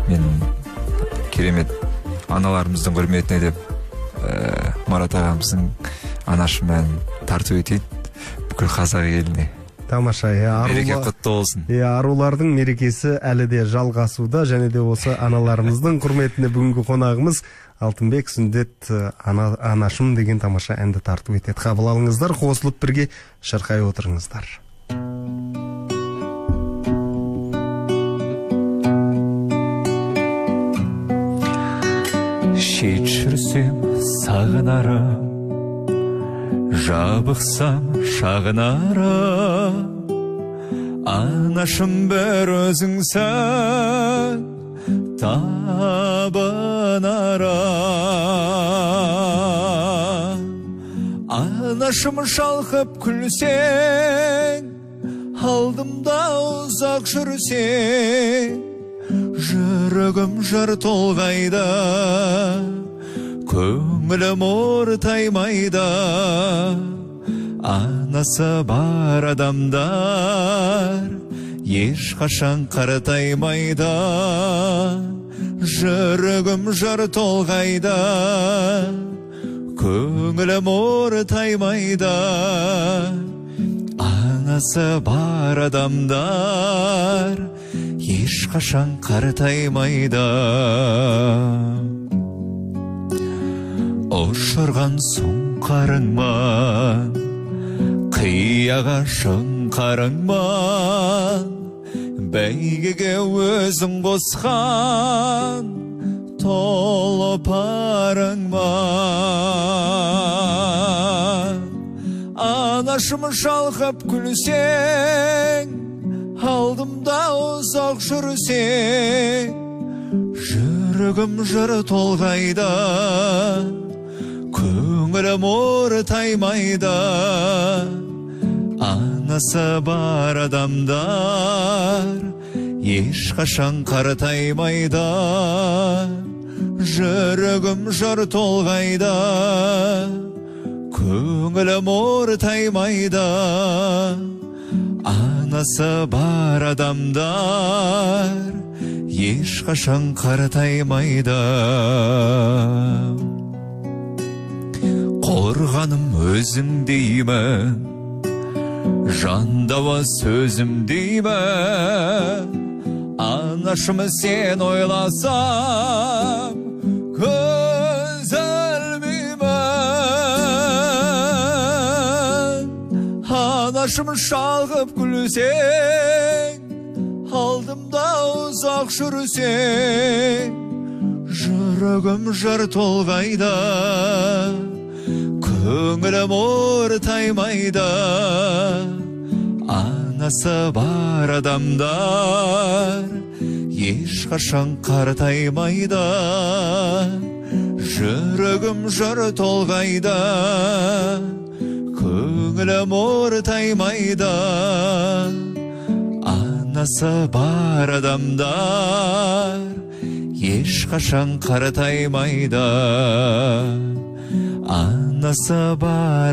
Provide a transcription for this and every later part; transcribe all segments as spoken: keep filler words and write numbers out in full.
мен керемет аналарымыздың құрметіне деп Марат ағамыздың Анашым әнін тарту етейін бүкіл қазақ еліне. Тамаша, мереке құтты болсын. Арулардың мерекесі әлі де жалғасуда, және де осы аналарымыздың құрметіне бүгінгі қонағымыз Алтынбек Сүндет Анашым деген тамаша әнді тарту етеді. Қабыл алыңыздар, қосылып бірге шырқай отырыңыздар. Шет жүрсем сағынарым, жабықсам шағынарым, Анашым бір өзіңсің табынарым. Анашым шалқып күлсең, алдымда ұзақ жүрсең, жүрегім жыр толғайды, көңілім ортаймайды. Анасы бар адамдар ешқашан қартаймайды, жүрегім жыр толғайды, көңілім ортаймайды. Анасы бар адамдар ешқашан қартаймайды. Ұшырған сұңқарыңман, қияға шыңқарыңман, бәйгеге өзің қосқан тұлпарыңман. Анашым шалқып күлсең, алдымда ұзақ жүрсең, жүрегім жыр толғайды, көңілім ортаймайды. Анасы бар адамдар ешқашан қартаймайды, жүрегім жыр толғайды, көңілім ортаймайды. Анасы бар адамдар ешқашан қартаймайды. Қорғаным өзің деймін, жандауа сөзім деймін, Анашым сен ойласам көз ілмеймін. Анашым шалқып күлсең, алдымда ұзақ жүрсең, жүрегім жыр толғайды, көңілім ортаймайды. Анасы бар адамдар ешқашан қартаймайды, жүрегім жыр толғайды, көңілім ортаймайды. Анасы бар адамдар ешқашан қартаймайды. Анасы бар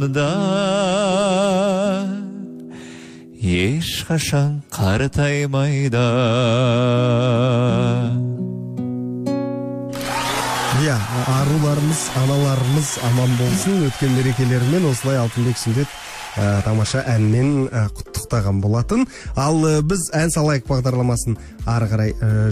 адамдар ешқашан қартаймайды. Иә, аруларымыз, аналарымыз аман болсын. Өткен мерекелерімен осылай Алтынбек Сүндет тамаша әнмен құттықтаған болатын. Ал біз ән салайық бағдарламасын ары қарай